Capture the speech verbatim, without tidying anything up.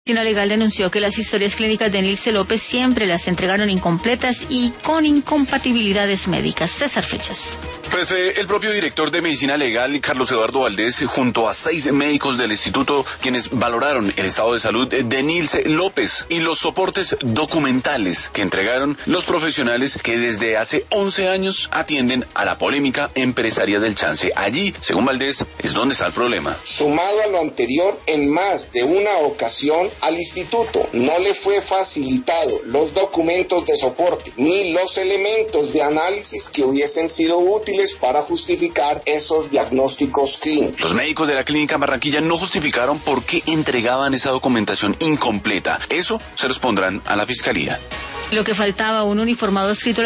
La Legal denunció que las historias clínicas de Nilce López siempre las entregaron incompletas y con incompatibilidades médicas. César Flechas. Pues eh, el propio director de Medicina Legal, Carlos Eduardo Valdés, junto a seis médicos del instituto, quienes valoraron el estado de salud de Nilce López y los soportes documentales que entregaron los profesionales que desde hace once años atienden a la polémica empresaria del chance. Allí, según Valdés, es donde está el problema. Sumado a lo anterior, en más de una ocasión, al instituto no le fue facilitado los documentos de soporte ni los elementos de análisis que hubiesen sido útiles para justificar esos diagnósticos clínicos. Los médicos de la clínica Barranquilla no justificaron por qué entregaban esa documentación incompleta. Eso se los pondrán a la fiscalía. Lo que faltaba, un uniformado escrito